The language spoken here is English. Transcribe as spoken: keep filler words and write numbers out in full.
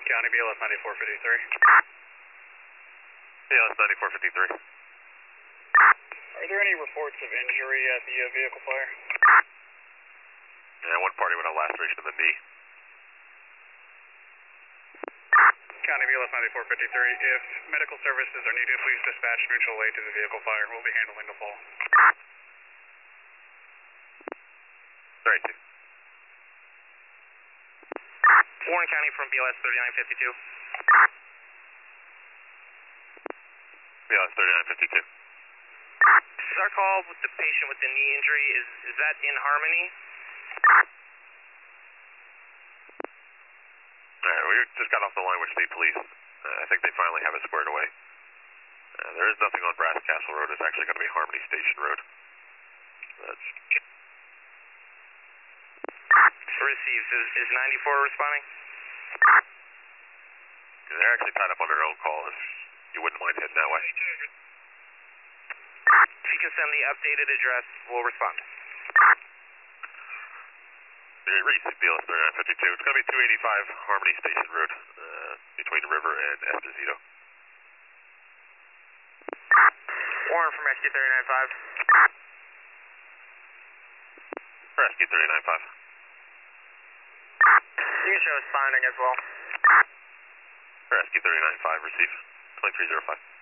County B L S ninety-four fifty-three. B L S ninety-four fifty-three. Are there any reports of injury at the uh, vehicle fire? Yeah, one party with a laceration of the knee. County B L S ninety-four fifty-three. If medical services are needed, please dispatch mutual aid to the vehicle fire. We'll be handling the fall. Sorry, two. Warren County from B L S thirty-nine fifty-two. B L S thirty-nine fifty-two. Is our call with the patient with the knee injury, is, is that in Harmony? Alright, we just got off the line with state police. Uh, I think they finally have it squared away. Uh, there is nothing on Brass Castle Road. It's actually going to be Harmony Station Road. That's... Receives. Is, is ninety-four responding? They're actually tied up on their own call if you wouldn't mind heading that way. If you can send the updated address, we'll respond. Reese, B L S thirty-nine fifty-two. It's going to be two eighty-five Harmony Station Road, uh, between River and Esposito. Warren from Rescue thirty-nine five. Rescue thirty-nine five. You can show responding as well. Rescue thirty-nine five, receive twenty-three oh five.